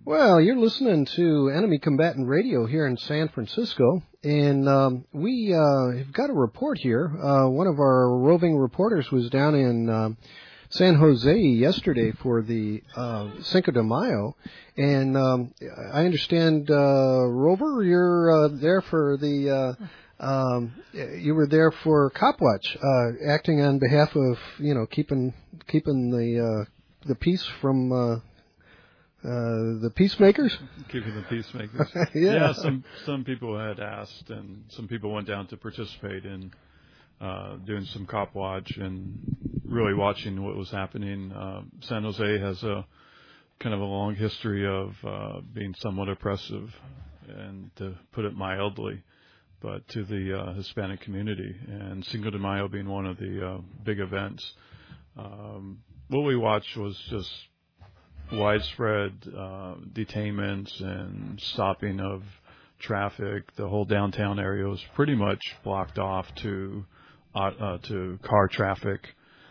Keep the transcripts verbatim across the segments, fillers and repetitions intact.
Well, you're listening to Enemy Combatant Radio here in San Francisco, and um, we uh, have got a report here. Uh, one of our roving reporters was down in uh, San Jose yesterday for the uh, Cinco de Mayo, and um, I understand, uh, Rover, you're uh, there for the... Uh, Um, you were there for Copwatch, uh, acting on behalf of, you know, keeping keeping the uh, the peace from uh, uh, the peacemakers. Keeping the peacemakers. yeah. yeah. Some some people had asked, and some people went down to participate in uh, doing some Copwatch and really watching what was happening. Uh, San Jose has a kind of a long history of uh, being somewhat oppressive, and to put it mildly, but to the uh, Hispanic community, and Cinco de Mayo being one of the uh, big events. Um, what we watched was just widespread uh, detainments and stopping of traffic. The whole downtown area was pretty much blocked off to uh, uh, to car traffic.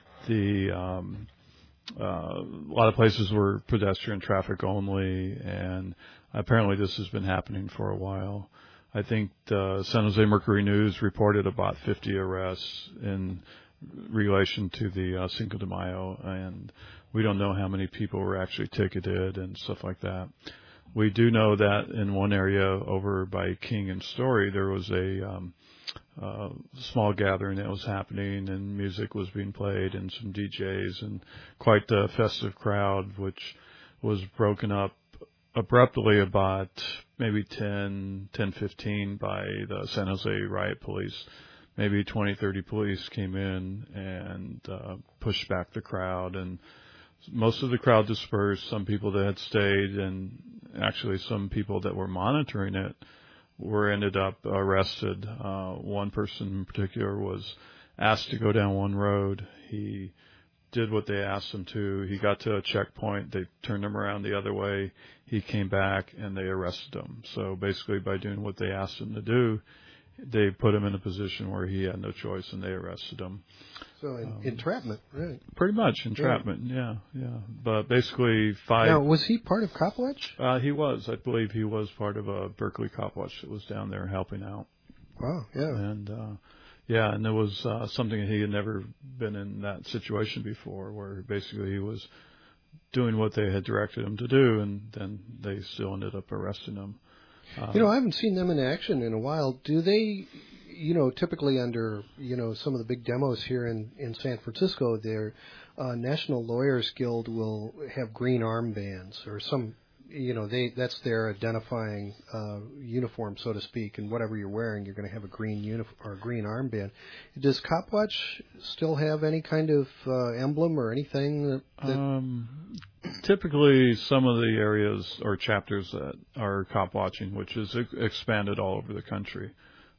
The um, uh, a lot of places were pedestrian traffic only, and apparently this has been happening for a while. I think the San Jose Mercury News reported about fifty arrests in relation to the uh, Cinco de Mayo, and we don't know how many people were actually ticketed and stuff like that. We do know that in one area over by King and Story, there was a um, uh, small gathering that was happening, and music was being played and some D Js and quite a festive crowd, which was broken up abruptly about maybe ten, ten fifteen by the San Jose riot police. Maybe twenty, thirty police came in and uh, pushed back the crowd, and most of the crowd dispersed. Some people that had stayed, and actually some people that were monitoring it, were ended up arrested. Uh, one person in particular was asked to go down one road. He did what they asked him to. He got to a checkpoint. They turned him around the other way. He came back, and they arrested him. So basically, by doing what they asked him to do, they put him in a position where he had no choice, and they arrested him. So in, um, entrapment, right? Pretty much entrapment, yeah. yeah, yeah. But basically, five. Now, was he part of Copwatch? Uh, he was. I believe he was part of a Berkeley Copwatch that was down there helping out. Wow, yeah. And uh, yeah, and there was uh, something that he had never been in that situation before, where basically he was doing what they had directed him to do, and then they still ended up arresting him. Um, you know, I haven't seen them in action in a while. Do they, you know, typically under, you know, some of the big demos here in, in San Francisco, their uh, National Lawyers Guild will have green armbands or some, you know, they that's their identifying uh, uniform, so to speak, and whatever you're wearing, you're going to have a green uniform or a green armband. Does Copwatch still have any kind of uh, emblem or anything that, that um, typically, some of the areas or chapters that are cop watching, which is ex- expanded all over the country,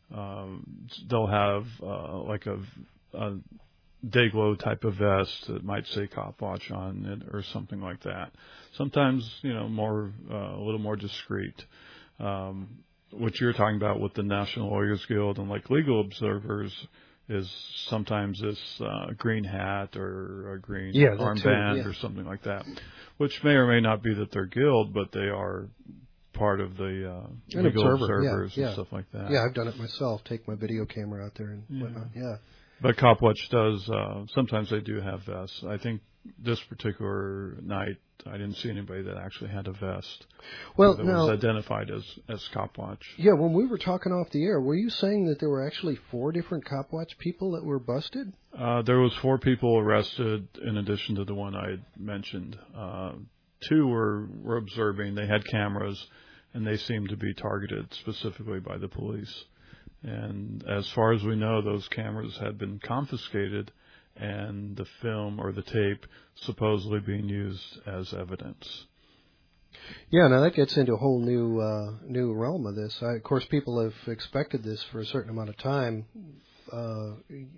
um, they'll have uh, like a, a Dayglow type of vest that might say Cop Watch on it or something like that. Sometimes, you know, more uh, a little more discreet. Um, what you're talking about with the National Lawyers Guild and like legal observers is sometimes this uh, green hat or a green yeah, armband yeah. or something like that, which may or may not be that they're guild, but they are part of the uh, legal observer, observers yeah, and yeah. stuff like that. Yeah, I've done it myself. Take my video camera out there and yeah. whatnot. Yeah. But Copwatch does, uh, sometimes they do have vests. I think this particular night, I didn't see anybody that actually had a vest. Well, that now, was identified as, as Copwatch. Yeah, when we were talking off the air, were you saying that there were actually four different Copwatch people that were busted? Uh, there was four people arrested in addition to the one I had mentioned. Uh, two were, were observing. They had cameras, and they seemed to be targeted specifically by the police. And as far as we know, those cameras had been confiscated, and the film or the tape supposedly being used as evidence. Yeah, now that gets into a whole new uh, new realm of this. I, of course, people have expected this for a certain amount of time. Uh,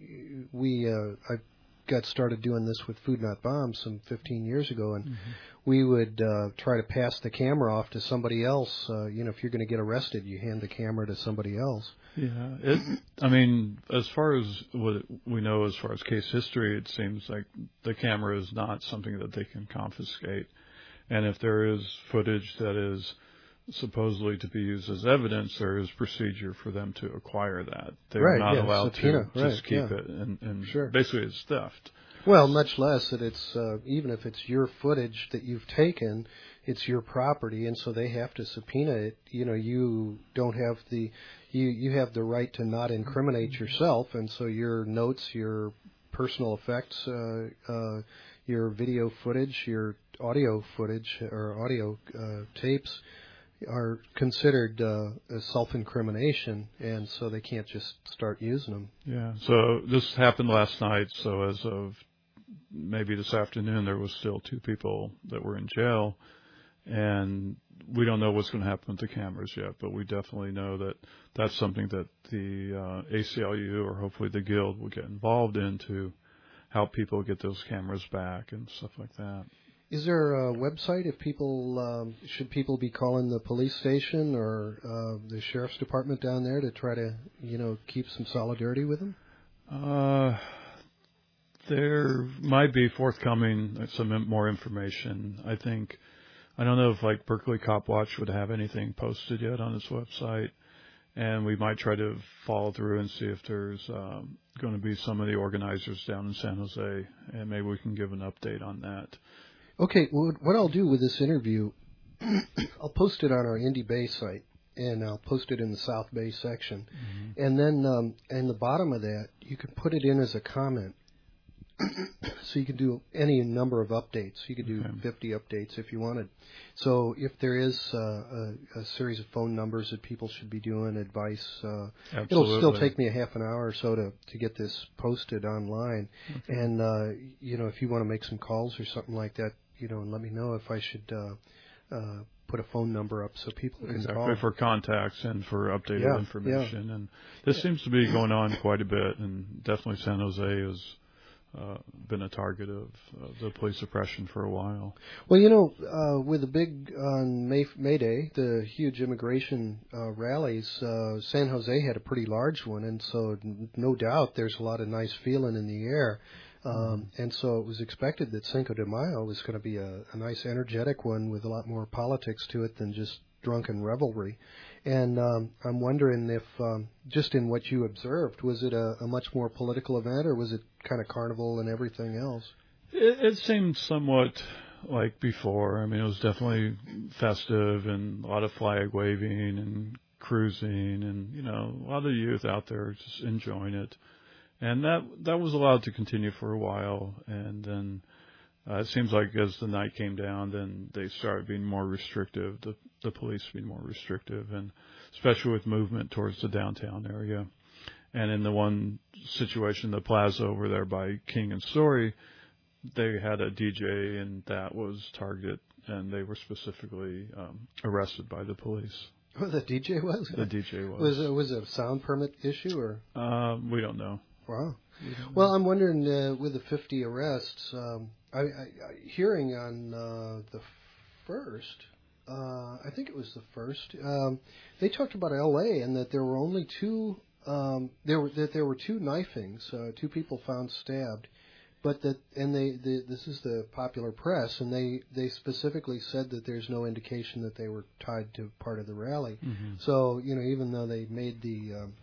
we uh, I got started doing this with Food Not Bombs some fifteen years ago, and mm-hmm. we would uh, try to pass the camera off to somebody else. Uh, you know, if you're going to get arrested, you hand the camera to somebody else. Yeah, it, I mean, as far as what we know, as far as case history, it seems like the camera is not something that they can confiscate. And if there is footage that is supposedly to be used as evidence, there is procedure for them to acquire that. They're right, not yeah, allowed subpoena, to right, just keep yeah. it, and, and sure. basically it's theft. Well, much less that it's, uh, even if it's your footage that you've taken, it's your property, and so they have to subpoena it. You know, you don't have the, you, you have the right to not incriminate yourself, and so your notes, your personal effects, uh, uh, your video footage, your audio footage, or audio uh, tapes are considered uh, as self-incrimination, and so they can't just start using them. Yeah, so this happened last night, so as of maybe this afternoon, there was still two people that were in jail, and we don't know what's going to happen with the cameras yet, but we definitely know that that's something that the uh, A C L U or hopefully the Guild will get involved in to help people get those cameras back and stuff like that. Is there a website if people, um, should people be calling the police station or uh, the sheriff's department down there to try to, you know, keep some solidarity with them? Uh, there might be forthcoming some more information. I think, I don't know if like Berkeley Cop Watch would have anything posted yet on its website, and we might try to follow through and see if there's um, going to be some of the organizers down in San Jose, and maybe we can give an update on that. Okay, well, what I'll do with this interview, I'll post it on our Indy Bay site, and I'll post it in the South Bay section. Mm-hmm. And then um, in the bottom of that, you can put it in as a comment. So you can do any number of updates. You could do okay. fifty updates if you wanted. So if there is uh, a, a series of phone numbers that people should be doing, advice, uh, it'll still take me a half an hour or so to, to get this posted online. Okay. And, uh, you know, if you want to make some calls or something like that, you know, and let me know if I should uh, uh, put a phone number up so people can exactly, call. Exactly, for contacts and for updated yeah, information. Yeah. And this yeah. seems to be going on quite a bit, and definitely San Jose has uh, been a target of uh, the police suppression for a while. Well, you know, uh, with the big on May, May Day, the huge immigration uh, rallies, uh, San Jose had a pretty large one, and so no doubt there's a lot of nice feeling in the air. Um, mm-hmm. And so it was expected that Cinco de Mayo was going to be a, a nice, energetic one with a lot more politics to it than just drunken revelry. And um, I'm wondering if, um, just in what you observed, was it a, a much more political event, or was it kind of carnival and everything else? It, it seemed somewhat like before. I mean, it was definitely festive and a lot of flag waving and cruising and, you know, a lot of youth out there just enjoying it. And that that was allowed to continue for a while, and then uh, it seems like as the night came down, then they started being more restrictive, the, the police being more restrictive, and especially with movement towards the downtown area. And in the one situation, the plaza over there by King and Story, they had a D J, and that was targeted, and they were specifically um, arrested by the police. Oh, the D J was? The D J was. Was it, was it a sound permit issue, or? Uh, we don't know. Wow. Well, I'm wondering, uh, with the fifty arrests, um, I, I, I, hearing on uh, the first, uh, I think it was the first, um, they talked about L A and that there were only two, um, there were that there were two knifings, uh, two people found stabbed, but that, and they, they, this is the popular press, and they, they specifically said that there's no indication that they were tied to part of the rally. Mm-hmm. So, you know, even though they made the um,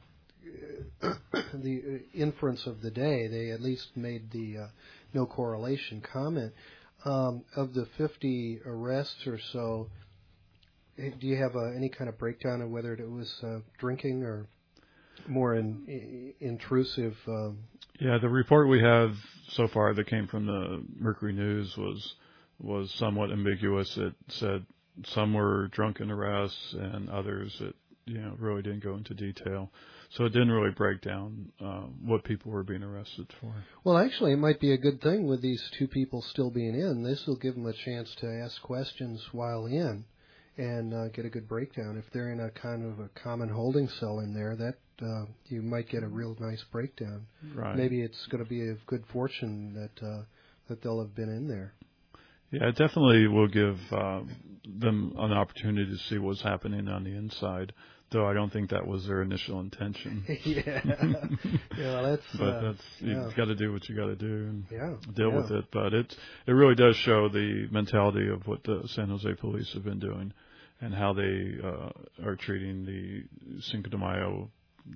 the inference of the day, they at least made the uh, no correlation comment. Um, of the fifty arrests or so, do you have uh, any kind of breakdown of whether it was uh, drinking or more in, in, intrusive? Um, yeah, the report we have so far that came from the Mercury News was was somewhat ambiguous. It said some were drunken arrests and others that, you know, really didn't go into detail. So it didn't really break down uh, what people were being arrested for. Well, actually, it might be a good thing with these two people still being in. This will give them a chance to ask questions while in and uh, get a good breakdown. If they're in a kind of a common holding cell in there, that uh, you might get a real nice breakdown. Right. Maybe it's going to be of good fortune that uh, that they'll have been in there. Yeah, it definitely will give uh, them an opportunity to see what's happening on the inside, though I don't think that was their initial intention. yeah. yeah, that's. But uh, that's yeah. you've got to do what you got to do and yeah. deal yeah. with it. But it it really does show the mentality of what the San Jose police have been doing and how they uh, are treating the Cinco de Mayo,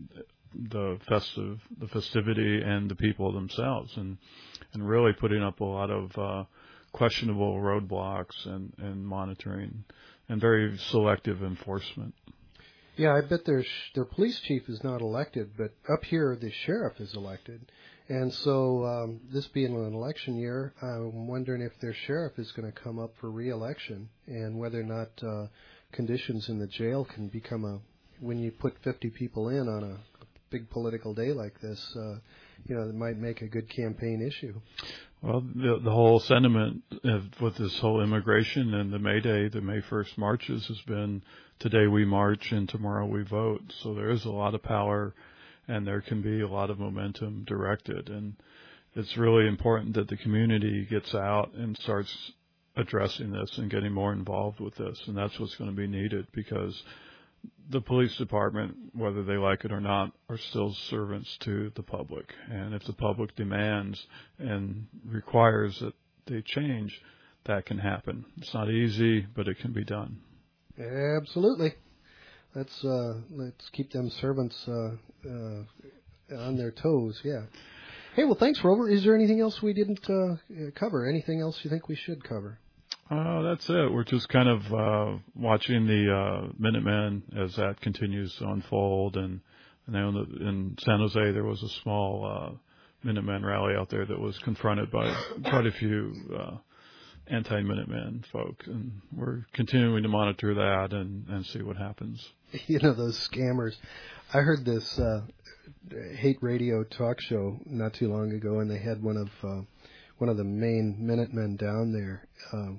the festive, the festivity, and the people themselves, and and really putting up a lot of uh, questionable roadblocks and, and monitoring and very selective enforcement. Yeah, I bet their sh- their police chief is not elected, but up here the sheriff is elected. And so um, this being an election year, I'm wondering if their sheriff is going to come up for re-election and whether or not uh, conditions in the jail can become a, when you put fifty people in on a big political day like this, uh, you know, it might make a good campaign issue. Well, the, the whole sentiment of, with this whole immigration and the May Day, the May first marches has been today we march and tomorrow we vote. So there is a lot of power and there can be a lot of momentum directed. And it's really important that the community gets out and starts addressing this and getting more involved with this. And that's what's going to be needed because the police department, whether they like it or not, are still servants to the public. And if the public demands and requires that they change, that can happen. It's not easy, but it can be done. Absolutely. Let's uh, let's keep them servants uh, uh, on their toes. Yeah. Hey, well, thanks, Rover. Is there anything else we didn't uh, cover? Anything else you think we should cover? Uh, that's it. We're just kind of uh, watching the uh, Minutemen as that continues to unfold. And, and in, the, in San Jose, there was a small uh, Minutemen rally out there that was confronted by quite a few uh, anti-Minutemen folk. And we're continuing to monitor that and, and see what happens. You know, those scammers. I heard this uh, hate radio talk show not too long ago, and they had one of uh, one of the main Minutemen down there. Um,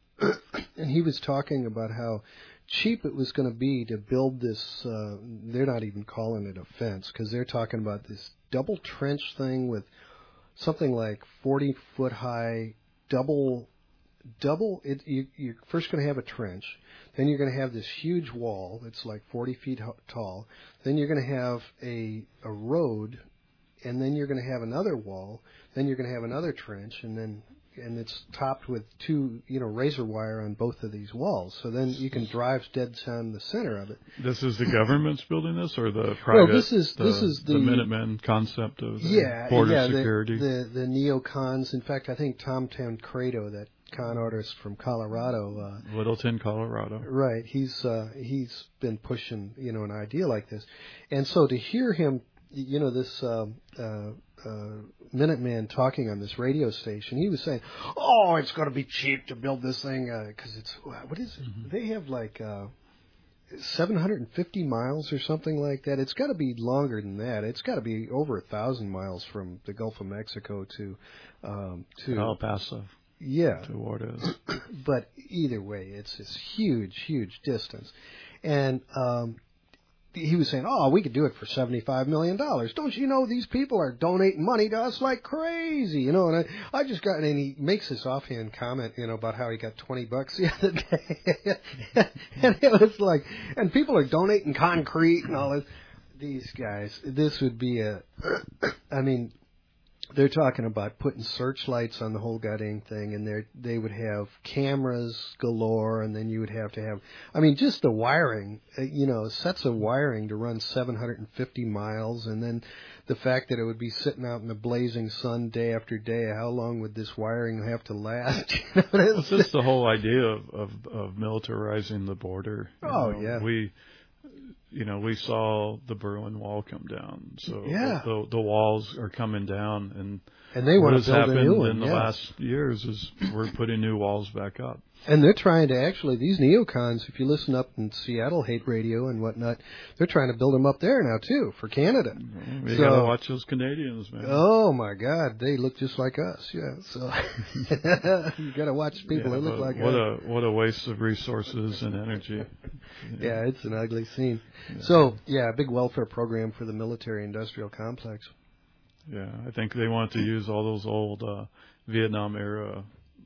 And he was talking about how cheap it was going to be to build this, uh, they're not even calling it a fence, because they're talking about this double trench thing with something like forty foot high, double, double, it, you, you're first going to have a trench, then you're going to have this huge wall that's like forty feet tall, then you're going to have a, a road, and then you're going to have another wall, then you're going to have another trench, and then and it's topped with two, you know, razor wire on both of these walls. So then you can drive dead down the center of it. This is the government's building this, or the private? Well, this is the, this is the, the Minutemen concept of the yeah, border yeah, security. The, the the neocons. In fact, I think Tom Tancredo, that con artist from Colorado, uh, Littleton, Colorado. Right. He's uh, he's been pushing, you know, an idea like this, and so to hear him, you know, this. Um, uh, Uh, Minuteman talking on this radio station, he was saying, "Oh, it's going to be cheap to build this thing because uh, it's what is it? Mm-hmm. They have like uh, seven hundred fifty miles or something like that. It's got to be longer than that. It's got to be over a thousand miles from the Gulf of Mexico to um, to El Paso. Yeah, to Juarez. But either way, it's this huge, huge distance, and." Um, He was saying, "Oh, we could do it for seventy-five million dollars. Don't you know these people are donating money to us like crazy?" You know, and I, I just got, and he makes this offhand comment, you know, about how he got twenty bucks the other day. And it was like, and people are donating concrete and all this. These guys, this would be a, I mean, they're talking about putting searchlights on the whole goddamn thing, and they they would have cameras galore, and then you would have to have, I mean, just the wiring, you know, sets of wiring to run seven hundred fifty miles, and then the fact that it would be sitting out in the blazing sun day after day. How long would this wiring have to last? You know, it's just the whole idea of, of, of militarizing the border. You oh, know, yeah. We... You know, we saw the Berlin Wall come down, so yeah. the, the, the walls are coming down, and and they want what to has build happened a new one, in the yeah. last years is we're putting new walls back up. And they're trying to actually, these neocons, if you listen up in Seattle hate radio and whatnot, they're trying to build them up there now, too, for Canada. Mm-hmm. You so, got to watch those Canadians, man. Oh, my God. They look just like us, yeah. So you got to watch people yeah, that look like what us. A, what a waste of resources and energy. Yeah, yeah it's an ugly scene. Yeah. So, yeah, a big welfare program for the military-industrial complex. Yeah, I think they want to use all those old uh, Vietnam-era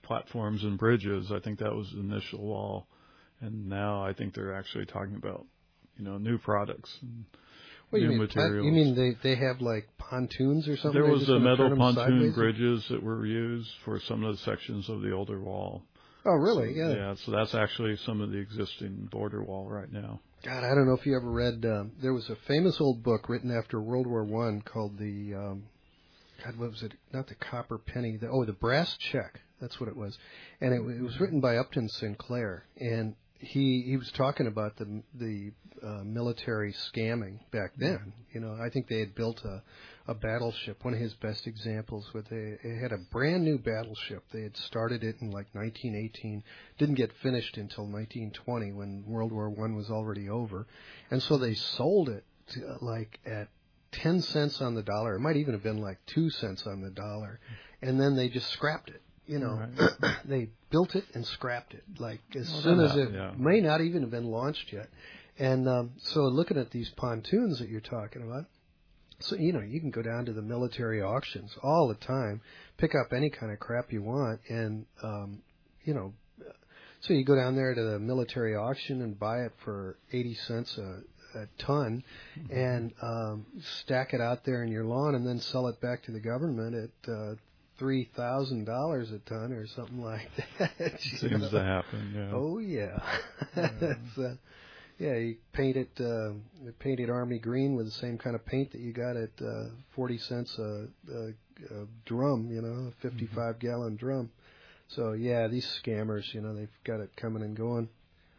platforms and bridges. I think that was the initial wall, and now I think they're actually talking about, you know, new products. And what do new you mean? materials. You mean they, they have like pontoons or something? There was a metal pontoon sideways? bridges that were used for some of the sections of the older wall. Oh, really? So, yeah. Yeah, so that's actually some of the existing border wall right now. God, I don't know if you ever read, um, there was a famous old book written after World War One called the, um, God, what was it? Not the Copper Penny. The, oh, the Brass Check. That's what it was. And it, it was written by Upton Sinclair. And he he was talking about the the uh, military scamming back then. You know, I think they had built a, a battleship. One of his best examples was they, they had a brand new battleship. They had started it in like nineteen eighteen, didn't get finished until nineteen twenty when World War One was already over, and so they sold it to, uh, like at ten cents on the dollar. It might even have been like two cents on the dollar, and then they just scrapped it. You know, right. They built it and scrapped it, like as well, soon as it yeah. may not even have been launched yet. And um, so looking at these pontoons that you're talking about, so, you know, you can go down to the military auctions all the time, pick up any kind of crap you want, and, um, you know, so you go down there to the military auction and buy it for eighty cents a, a ton mm-hmm. and um, stack it out there in your lawn and then sell it back to the government at uh three thousand dollars a ton or something like that. Seems know? to happen, yeah. Oh, yeah. yeah. It's, uh, yeah, you paint it, uh, paint it army green with the same kind of paint that you got at uh, forty cents a, a, a drum, you know, a fifty-five gallon mm-hmm. drum. So, yeah, these scammers, you know, they've got it coming and going.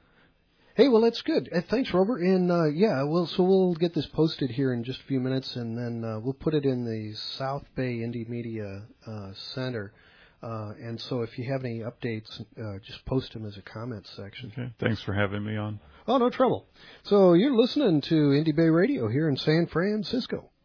Hey, well, that's good. Uh, thanks, Robert. And, uh, yeah, well, so we'll get this posted here in just a few minutes, and then uh, we'll put it in the South Bay Indie Media uh, Center. Uh, and so if you have any updates, uh, just post them as a comment section. Okay. Thanks for having me on. Oh, no trouble. So you're listening to Indie Bay Radio here in San Francisco.